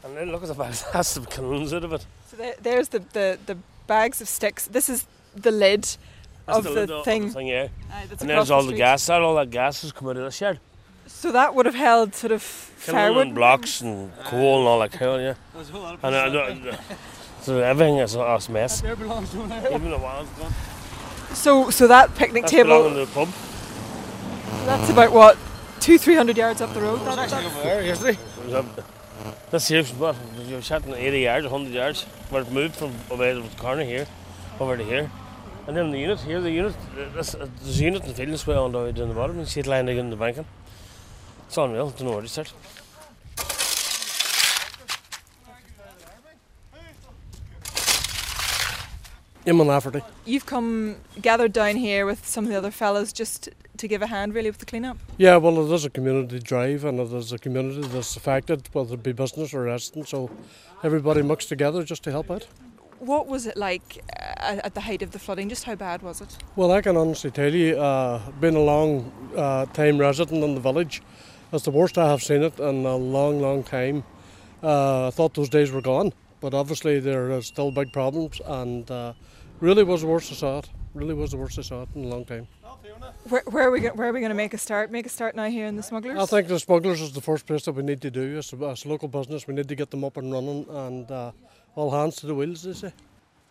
And then look at the bags. That's the kilns out of it. So there's the bags of sticks. This is the lid That's of the the lid of thing. the thing, yeah. That's And across there's all the street. gas. All that gas has come out of the shed. So that would have held sort of Kiln firewood. and blocks and coal and all that kind, yeah. There's a whole lot of And so everything is a mess. there belongs to an Even the walls gone. So that picnic That's table, belonging to the pub. that's about what, 200-300 yards up the road. There's actually over there yesterday. This here's what you're chatting 80 yards, 100 yards. Where it moved from away to the corner here, over to here. And then the unit here, there's a unit in the field this way on the way down the bottom, and see it lying there in the banking. It's unreal, don't know where to start. Eamon Lafferty. You've come gathered down here with some of the other fellas just to give a hand really with the clean-up. Yeah, well, it is a community drive and it is a community that's affected, whether it be business or residents, so everybody mixed together just to help out. What was it like at the height of the flooding? Just how bad was it? Well, I can honestly tell you, being a long time resident in the village, it's the worst I have seen it in a long, long time. I thought those days were gone, but obviously there are still big problems, and really was the worst I saw it. Really was the worst I saw it in a long time. Where are we going to make a start? Make a start now here in the Smugglers? I think the Smugglers is the first place that we need to do. As a local business, we need to get them up and running, and all hands to the wheels, they say.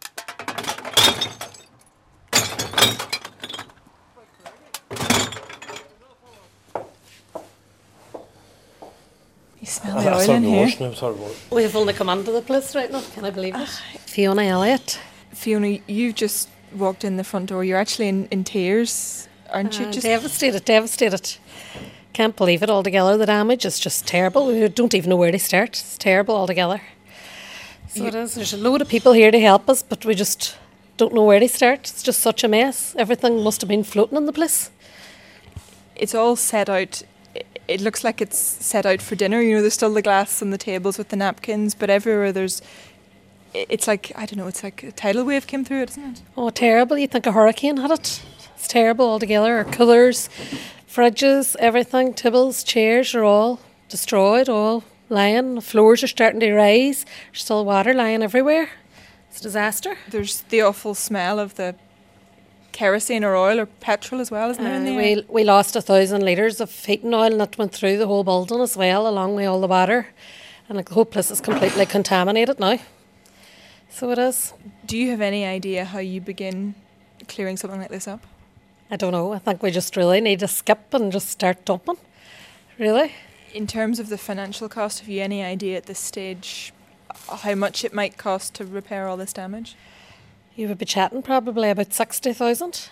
You smell the oil in here. We've only come onto the place right now, can I believe it? Fiona Elliott. Fiona, you've just walked in the front door. You're actually in tears, aren't you? Devastated. Can't believe it altogether. The damage is just terrible. We don't even know where to start. It's terrible altogether. So it is. There's a load of people here to help us, but we just don't know where to start. It's just such a mess. Everything must have been floating in the place. It's all set out. It looks like it's set out for dinner. You know, there's still the glass on the tables with the napkins, but everywhere it's like, I don't know, it's like a tidal wave came through it, isn't it? Oh, terrible. You'd think a hurricane had it. It's terrible altogether. Our coolers, fridges, everything, tables, chairs are all destroyed, all lying. The floors are starting to rise. There's still water lying everywhere. It's a disaster. There's the awful smell of the kerosene or oil or petrol as well, isn't there? In the air? We lost 1,000 litres of heating oil, and that went through the whole building as well, along with all the water. And the whole place is completely contaminated now. So it is. Do you have any idea how you begin clearing something like this up? I don't know. I think we just really need to skip and just start dumping. Really. In terms of the financial cost, have you any idea at this stage how much it might cost to repair all this damage? You would be chatting probably about 60,000.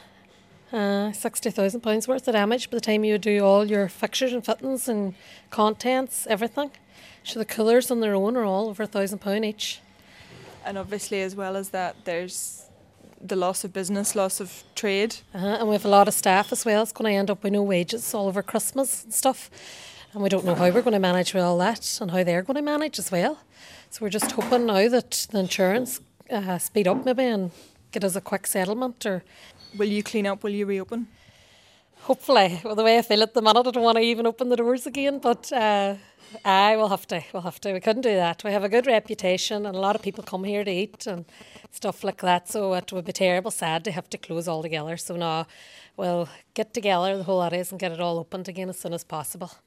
£60,000 worth of damage by the time you do all your fixtures and fittings and contents, everything. So the coolers on their own are all over £1,000 each. And obviously, as well as that, there's the loss of business, loss of trade. And we have a lot of staff as well. It's going to end up with no wages all over Christmas and stuff. And we don't know how we're going to manage with all that and how they're going to manage as well. So we're just hoping now that the insurance speed up maybe and get us a quick settlement. Or will you clean up? Will you reopen? Hopefully. Well, the way I feel at the minute, I don't want to even open the doors again. But we'll have to. We couldn't do that. We have a good reputation and a lot of people come here to eat and stuff like that. So it would be terrible sad to have to close altogether. So now we'll get together, the whole areas, and get it all opened again as soon as possible.